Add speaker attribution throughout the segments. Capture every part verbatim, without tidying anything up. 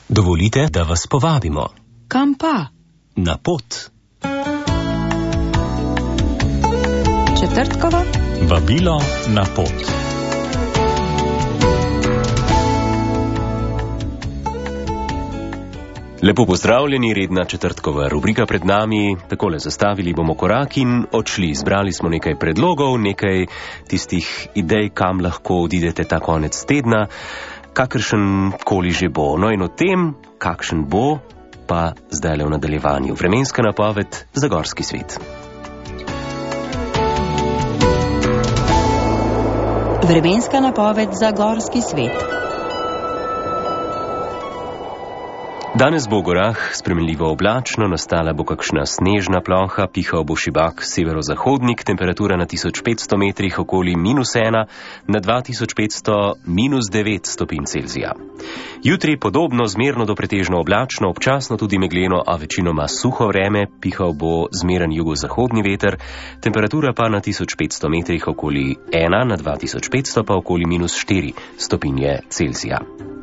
Speaker 1: Dovolite, da vas povabimo.
Speaker 2: Kam pa?
Speaker 1: Na pot.
Speaker 2: Četrtkova?
Speaker 1: Vabilo na pot. Lepo pozdravljeni, redna četrtkova rubrika pred nami. Takole zastavili bomo korak in odšli. Zbrali smo nekaj predlogov, nekaj tistih idej, kam lahko odidete ta konec tedna, kakršen koli že bo. No in o tem, kakšen bo, pa zdajle v nadaljevanju. Vremenska napoved za gorski svet.
Speaker 2: Vremenska napoved za gorski svet.
Speaker 1: Danes bo v gorah spremenljivo oblačno, nastala bo kakšna snežna ploha, pihal bo šibak severozahodnik, temperatura na tisoč petsto metrih okoli minus ena, na dva tisoč petsto minus devet stopinj Celzija. Jutri podobno zmerno do pretežno oblačno, občasno tudi megleno, a večinoma suho vreme, pihal bo zmeren jugozahodni veter, temperatura pa na tisoč petsto metrih okoli ena, na dva tisoč petsto pa okoli minus štiri stopinje Celzija.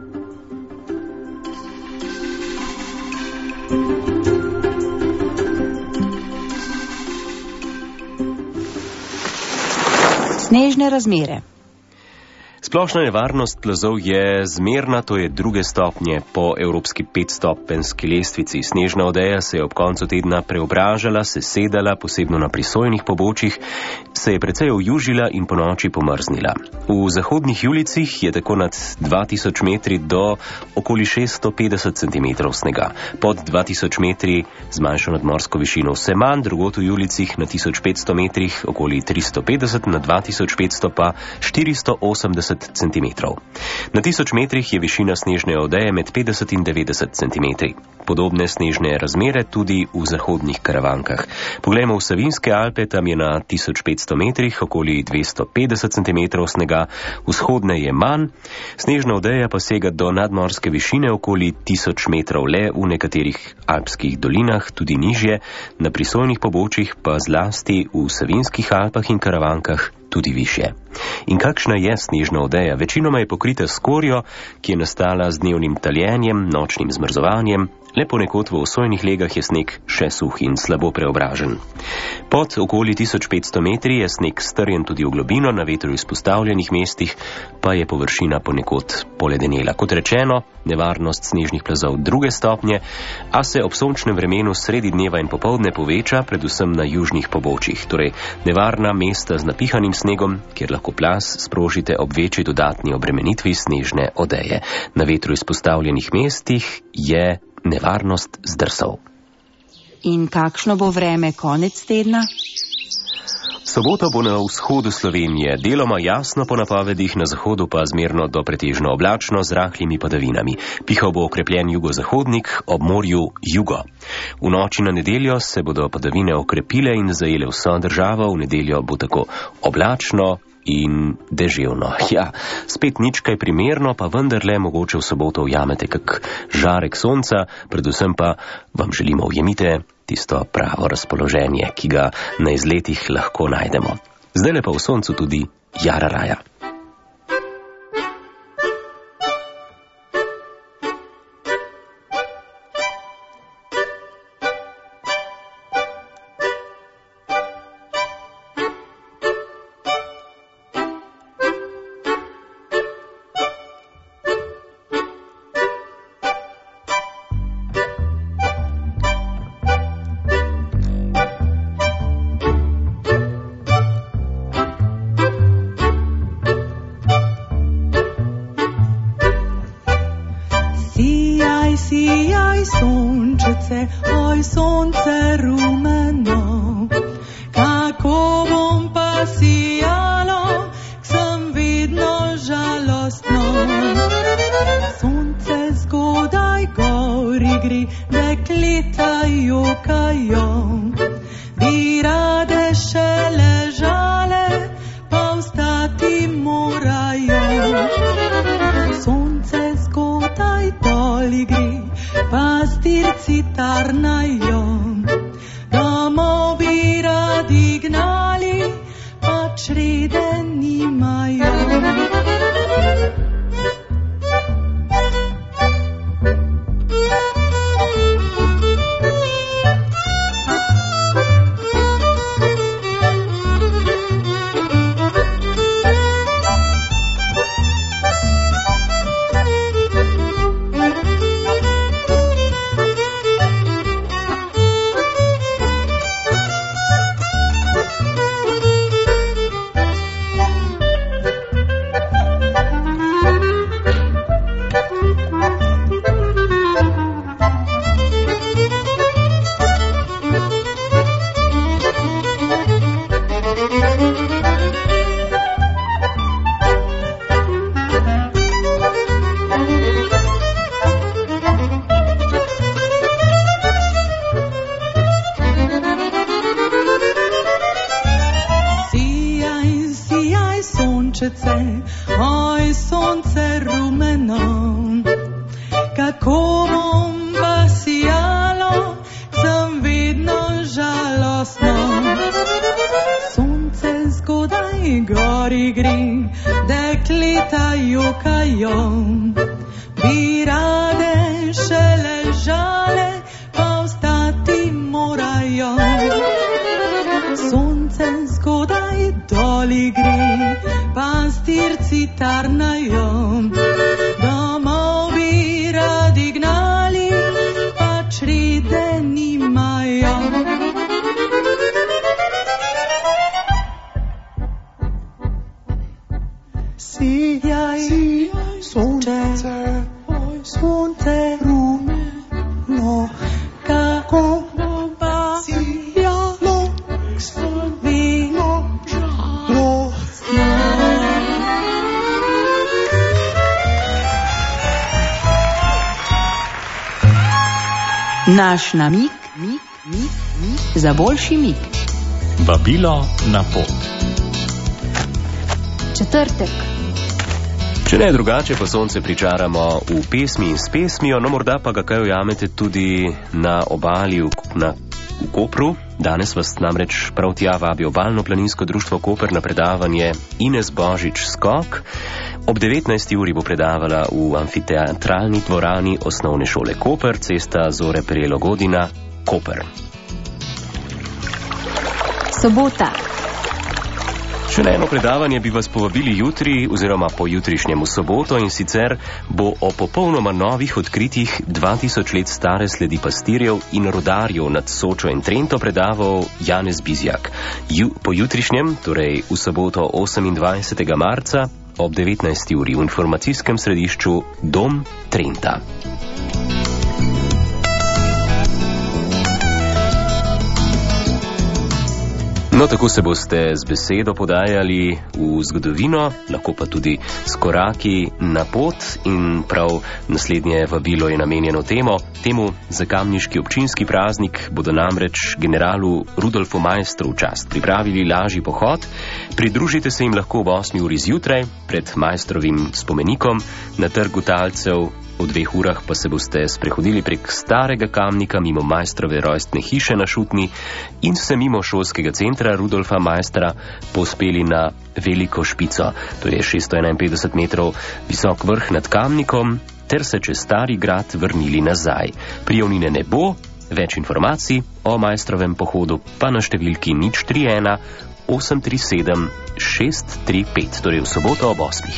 Speaker 2: Snežne razmere.
Speaker 1: Splošna nevarnost plazov je zmerna, to je druge stopnje po evropski petstopenjski lestvici. Snežna odeja se je ob koncu tedna preobražala, sesedala, posebno na prisojnih pobočjih, se je precej ojužila in ponoči pomrznila. V zahodnih Julicih je tako nad dva tisoč metri do okoli šeststo petdeset centimetrov snega. Pod dva tisoč metri z manjšo nadmorsko višino vse manj, drugod v Julicih na tisoč petsto metrih okoli tristo petdeset, na dva tisoč petsto pa štiristo osemdeset centimetrov. Na tisoč metrih je višina snežne odeje med petdeset in devetdeset centimetri. Podobne snežne razmere tudi v zahodnih Karavankah. Poglejmo v Savinjske Alpe, tam je na tisoč petsto metrih okoli dvesto petdeset centimetrov snega, vzhodne je manj, snežna odeja pa sega do nadmorske višine okoli tisoč metrov, le v nekaterih alpskih dolinah, tudi nižje, na prisojnih pobočjih pa zlasti v Savinjskih Alpah in Karavankah tudi višje. In kakšna je snežna odeja? Večinoma je pokrita s skorjo, ki je nastala z dnevnim taljenjem, nočnim zmrzovanjem, le ponekod v osojnih legah je sneg še suh in slabo preobražen. Pod okoli tisoč petsto metri je sneg strjen tudi v globino, na vetru izpostavljenih mestih pa je površina ponekod poledenela. Kot rečeno, nevarnost snežnih plazov druge stopnje, a se ob sončnem vremenu sredi dneva in popoldne poveča, predvsem na južnih pobočjih, torej nevarna mesta z napihanim snegom, kjer lahko plaz sprožite ob večji dodatni obremenitvi snežne odeje. Na vetru izpostavljenih mestih je nevarnost zdrsov.
Speaker 2: In kakšno bo vreme konec tedna?
Speaker 1: Sobota bo na vzhodu Slovenije deloma jasno po napovedih, na zahodu pa zmerno do pretežno oblačno z rahlimi padavinami. Pihal bo okrepljen jugozahodnik, ob morju jugo. V noči na nedeljo se bodo padavine okrepile in zajele vso državo, v nedeljo bo tako oblačno in deževno. Ja, spet nič kaj primerno, pa vendarle mogoče v soboto ujamete kak žarek sonca, predvsem pa vam želimo ujemite tisto pravo razpoloženje, ki ga na izletih lahko najdemo. Zdajle pa v soncu tudi jara raja.
Speaker 3: Sijaj sončice, oj sonce rumeno, kako bom pa sijalo, sem vedno žalostno. Sonce zgodaj gori gre, dekleta jokajo, bi rade še ležale, pa vstati morajo. Sonce zgodaj doli gre, pastirci tarnajo, domov bi radi gnali, pa črede nimajo. leta jokajo, bi rade še ležale, pa ostati morajo. Sonce zgodaj doli gre, pastirci tarnajo, domov bi radi gnali, pač ride nimajo. Sijaj, sonce, sonce rumeno, kako pa sijalo, vino žalostno.
Speaker 2: Naš namig, mig, mig, mig, za boljši mig.
Speaker 4: Vabilo na pot.
Speaker 2: Četrtek.
Speaker 1: Če ne drugače, pa sonce pričaramo v pesmi in s pesmijo, no morda pa ga kaj ujamete tudi na obali v, na, v Kopru. Danes vas namreč prav tja vabi Obalno planinsko društvo Koper na predavanje Ines Božič Skok. Ob devetnajsti uri bo predavala v amfiteatralni dvorani osnovne šole Koper, cesta Zore Perelo Godina, Koper.
Speaker 2: Sobota.
Speaker 1: Še na eno predavanje bi vas povabili jutri oziroma po jutrišnjemu soboto, in sicer bo o popolnoma novih odkritjih dva tisoč let stare sledi pastirjev in rodarjev nad Sočo in Trento predaval Janez Bizjak. Ju, po jutrišnjem, torej v soboto osemindvajsetega marca ob devetnajsti uri v informacijskem središču Dom Trenta. No, tako se boste z besedo podajali v zgodovino, lahko pa tudi s koraki na pot, in prav naslednje vabilo je namenjeno temu. Temu za kamniški občinski praznik bodo namreč generalu Rudolfu Maistru v čast pripravili lažji pohod. Pridružite se jim lahko ob osmi uri zjutraj pred Maistrovim spomenikom na trgu talcev. V dveh urah pa se boste sprehodili prek starega Kamnika mimo Maistrove rojstne hiše na Šutni in se mimo šolskega centra Rudolfa Maistra pospeli na Veliko Špico. To je šeststo enainpetdeset metrov visok vrh nad Kamnikom, ter se čez Stari grad vrnili nazaj. Prijavnine ne bo, več informacij o Maistrovem pohodu pa na številki nič tri ena osem tri sedem šest tri pet, torej v soboto ob osmih.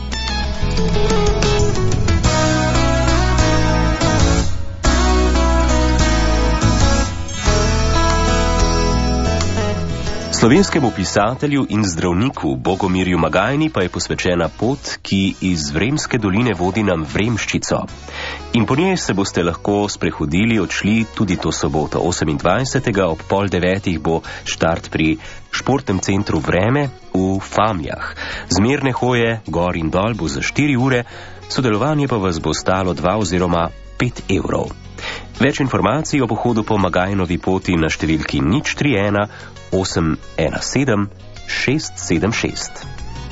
Speaker 1: Slovenskemu pisatelju in zdravniku Bogomirju Magajni pa je posvečena pot, ki iz Vremske doline vodi nam Vremščico. In po njej se boste lahko sprehodili, odšli tudi to soboto osemindvajsetega ob pol devetih bo štart pri športnem centru Vreme v Famljah. Zmerne hoje gor in dol bo za štiri ure, sodelovanje pa vas bo stalo dva oziroma pet evrov. Več informacij o pohodu po Magajnovi poti na številki nič tri ena osem ena sedem šest sedem šest.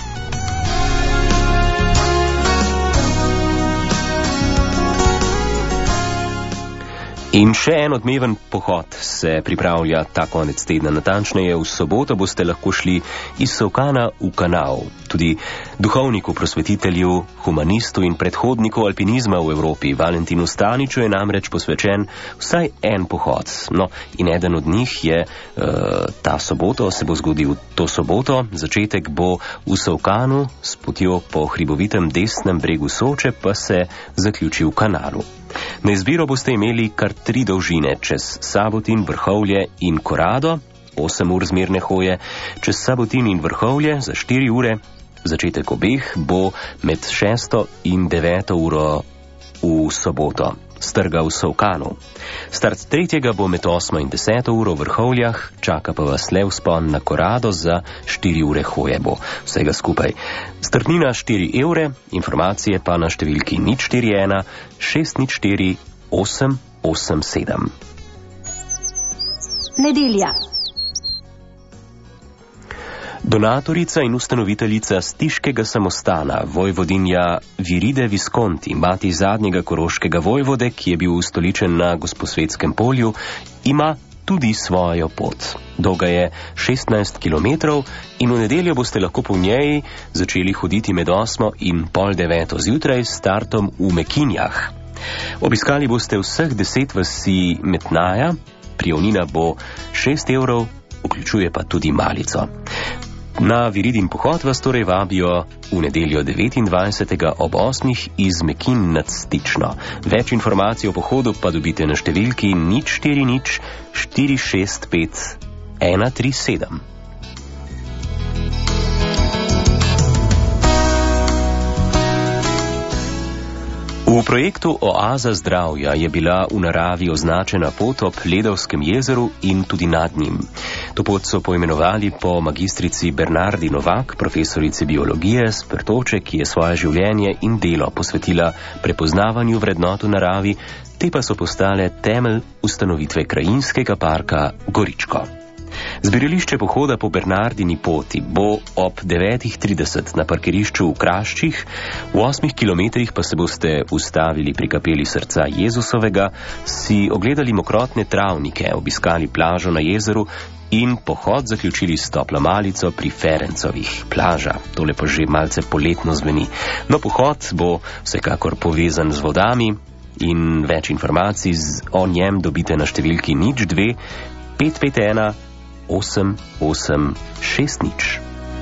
Speaker 1: In še en odmeven pohod se pripravlja ta konec tedna. Natančneje, v soboto boste lahko šli iz Solkana v Kanal. Tudi duhovniku, prosvetitelju, humanistu in predhodniku alpinizma v Evropi, Valentinu Staniču, je namreč posvečen vsaj en pohod. No, in eden od njih je uh, ta soboto, se bo zgodil to soboto. Začetek bo v Solkanu, s potjo po hribovitem desnem bregu Soče pa se zaključi v Kanalu. Na izbiro boste imeli kar tri dolžine, čez Sabotin, Vrhovlje in Korado, osem ur zmerne hoje, čez Sabotin in Vrhovlje za štiri ure. Začetek obeh bo med šesto in deveto uro v soboto, strga v Solkanu. Start tretjega bo med osmo in deseto uro v Vrhovljah, čaka pa vas le vzpon na Korado za štiri ure hoje bo vsega skupaj. Startnina štiri evre, informacije pa na številki nič štiri ena šest nič štiri osem osem sedem.
Speaker 2: Nedelja.
Speaker 1: Donatorica in ustanoviteljica Stiškega samostana, vojvodinja Viride Visconti, mati zadnjega koroškega vojvode, ki je bil ustoličen na Gosposvetskem polju, ima tudi svojo pot. Dolga je šestnajst kilometrov in v nedeljo boste lahko po njej začeli hoditi med osmo in pol deveto zjutraj s startom v Mekinjah. Obiskali boste vseh deset vasi Metnaja, prijavnina bo šest evrov, vključuje pa tudi malico. Na Viridin pohod vas torej vabijo v nedeljo devetindvajsetega ob osmih iz Mekin nad Stično. Več informacij o pohodu pa dobite na številki nič štiri nič štiri šest pet ena tri sedem. V projektu Oaza zdravja je bila v naravi označena pot ob Ledovskem jezeru in tudi nad njim. To pot so poimenovali po magistrici Bernardi Novak, profesorici biologije s Pertoče, ki je svoje življenje in delo posvetila prepoznavanju vrednot v naravi, te pa so postale temelj ustanovitve krajinskega parka Goričko. Zbirališče pohoda po Bernardini poti bo ob devetih trideset na parkirišču v Kraščih, v osmih kilometrih pa se boste ustavili pri kapeli srca Jezusovega, si ogledali mokrotne travnike, obiskali plažo na jezeru in pohod zaključili s toplo malico pri Ferencovih. Plaža, tole pa že malce poletno zveni. No, pohod bo vsekakor povezan z vodami in več informacij o njem dobite na številki nič dve pet pet ena osem osem šest nič.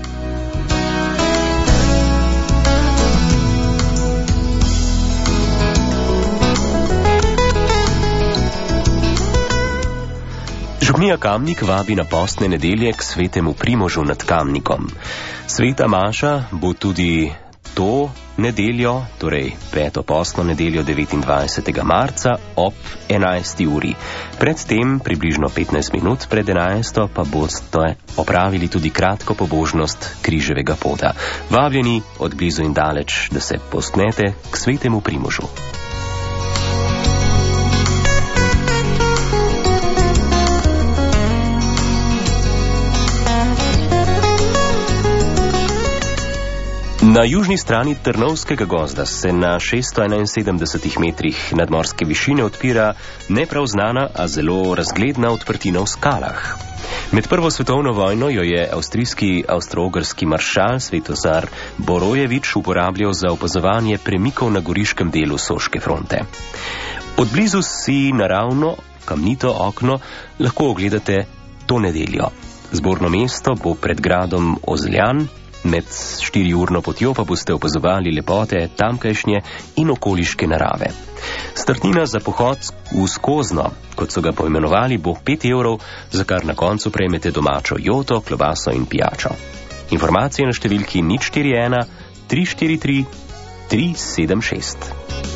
Speaker 1: Župnija Kamnik vabi na postne nedelje k svetemu Primožu nad Kamnikom. Sveta maša bo tudi to nedeljo, torej peto postno nedeljo devetindvajsetega marca ob enajsti uri. Predtem, približno petnajst minut pred enajsto, pa boste opravili tudi kratko pobožnost križevega poda. Vabljeni od blizu in daleč, da se postnete k svetemu Primožu. Na južni strani Trnovskega gozda se na šeststo enainsedemdesetih metrih nadmorske višine odpira ne prav znana, a zelo razgledna odprtina v skalah. Med prvo svetovno vojno jo je avstrijski avstro-ogrski maršal Svetozar Borojevič uporabljal za opazovanje premikov na goriškem delu Soške fronte. Od blizu si naravno kamnito okno lahko ogledate to nedeljo. Zborno mesto bo pred gradom Ozljan, med štiriurno potjo pa boste opazovali lepote tamkajšnje in okoliške narave. Startnina za pohod v Skozno, kot so ga poimenovali, bo pet evrov, za kar na koncu prejmete domačo joto, klobaso in pijačo. Informacije na številki nič štiri ena tri štiri tri tri sedem šest.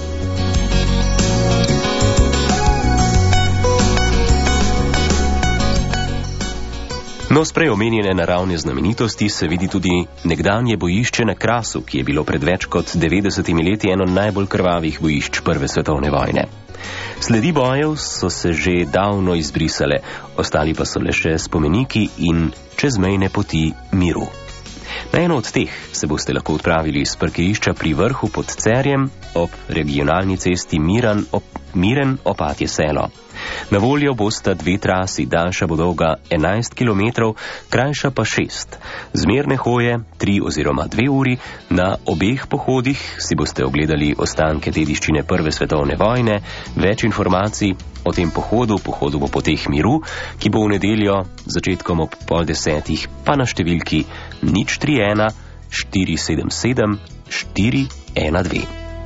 Speaker 1: No, s prej omenjene naravne znamenitosti se vidi tudi nekdanje bojišče na Krasu, ki je bilo pred več kot devetdesetimi leti eno najbolj krvavih bojišč prve svetovne vojne. Sledi bojev so se že davno izbrisale, ostali pa so le še spomeniki in čezmejne poti miru. Na eno od teh se boste lahko odpravili z parkirišča pri vrhu pod Cerjem ob regionalni cesti Miran op, Miren Opatje selo. Na voljo bosta dve trasi, daljša bo dolga enajst kilometrov, krajša pa šest. Zmerne hoje, tri oziroma dve uri, na obeh pohodih si boste ogledali ostanke dediščine prve svetovne vojne. Več informacij o tem pohodu, pohodu bo poteh miru, ki bo v nedeljo začetkom ob pol desetih, pa na številki nič tri ena štiri sedem sedem štiri ena dve.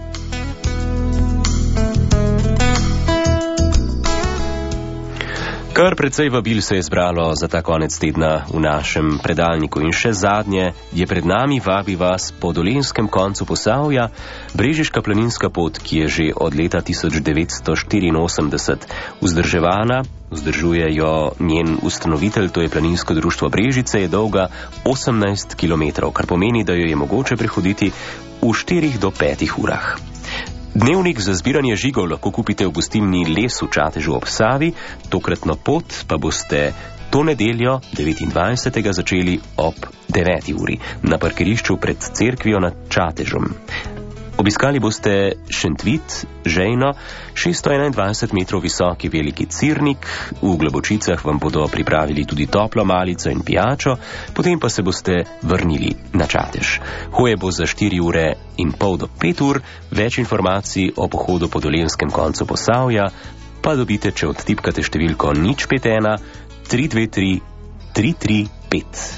Speaker 1: Kar precej vabil se je zbralo za ta konec tedna v našem predalniku in še zadnje je pred nami, vabi vas po dolenjskem koncu Posavja, Brežiška planinska pot, ki je že od leta tisoč devetsto štiriinosemdeset vzdrževana, vzdržuje jo njen ustanovitelj, to je Planinsko društvo Brežice, je dolga osemnajst kilometrov, kar pomeni, da jo je mogoče prehoditi v štirih do petih urah. Dnevnik za zbiranje žigov lahko kupite v gostilni Les v Čatežu ob Savi, tokratno pot pa boste to nedeljo devetindvajsetega začeli ob deveti uri na parkirišču pred cerkvijo nad Čatežom. Obiskali boste Šentvit, Žejno, šeststo enaindvajset metrov visoki veliki cirnik, v Globočicah vam bodo pripravili tudi toplo malico in pijačo, potem pa se boste vrnili na Čatež. Hoje bo za štiri ure in pol do pet ur, več informacij o pohodu po dolenjskem koncu Posavja pa dobite, če odtipkate številko nič pet ena tri dve tri tri tri pet.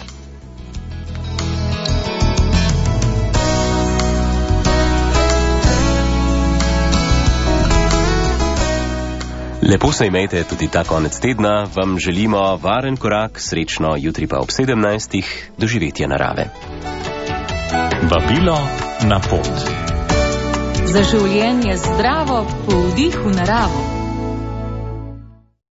Speaker 1: Lepo se imejte tudi ta konec tedna, vam želimo varen korak, srečno jutri pa ob sedemnajstih doživetje narave.
Speaker 4: Vabilo na pot.
Speaker 2: Za življenje zdravo, po vdihu naravo.